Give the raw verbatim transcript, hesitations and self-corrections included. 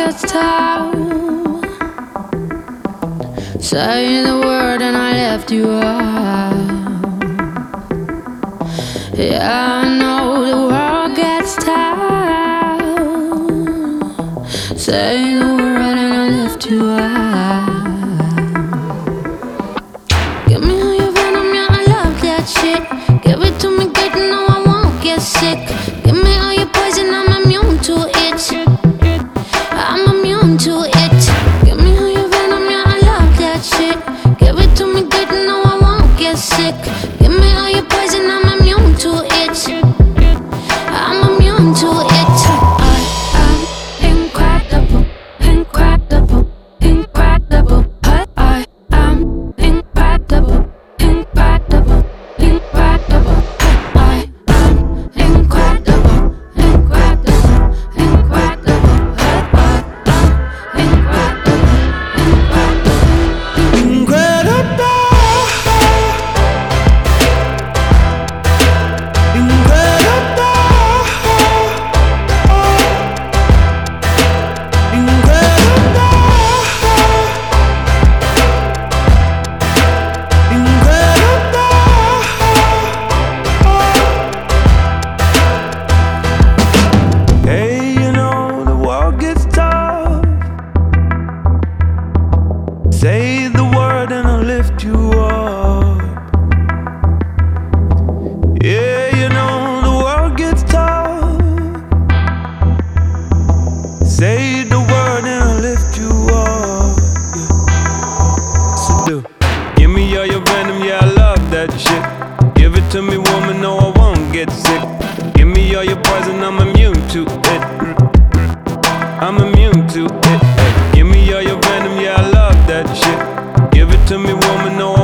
gets tough, say the word and I left you out. Yeah, I know the world gets tough, say the word and I left you out. Give me all your venom, yeah, I love that shit. Give it to me good, no, I won't get sick. Give me all your poison, I'm immune to it. I'm immune to it. Give me all your venom, yeah, I love that shit. Give it to me good, no, I won't get sick. Give me all your poison, I'm immune to it. I'm immune to it. I am incredible, incredible, incredible. I am incredible, incredible, incredible. I am incredible, incredible, incredible. Say the word and I'll lift you up. Yeah, you know the world gets tough. Say the word and I'll lift you up. Yeah. So do. Give me all your venom, yeah, I love that shit. Give it to me, woman, no, I won't get sick. Give me all your poison, I'm immune to it. I'm immune to it. Give me all your venom, yeah, I love that shit. Give it to me, woman, no,